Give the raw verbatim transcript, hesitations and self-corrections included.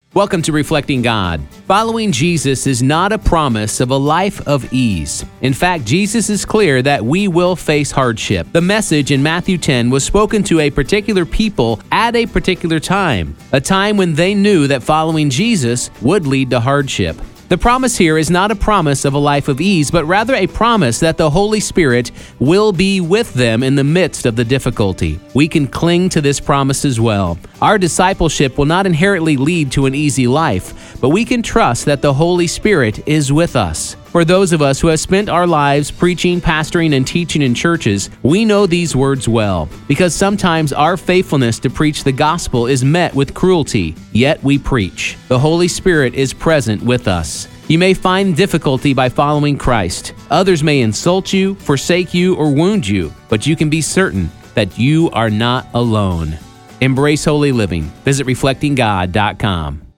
Welcome to Reflecting God. Following Jesus is not a promise of a life of ease. In fact, Jesus is clear that we will face hardship. The message in Matthew ten was spoken to a particular people at a particular time, a time when they knew that following Jesus would lead to hardship. The promise here is not a promise of a life of ease, but rather a promise that the Holy Spirit will be with them in the midst of the difficulty. We can cling to this promise as well. Our discipleship will not inherently lead to an easy life, but we can trust that the Holy Spirit is with us. For those of us who have spent our lives preaching, pastoring, and teaching in churches, we know these words well, because sometimes our faithfulness to preach the gospel is met with cruelty, yet we preach. The Holy Spirit is present with us. You may find difficulty by following Christ. Others may insult you, forsake you, or wound you, but you can be certain that you are not alone. Embrace holy living. Visit reflecting god dot com.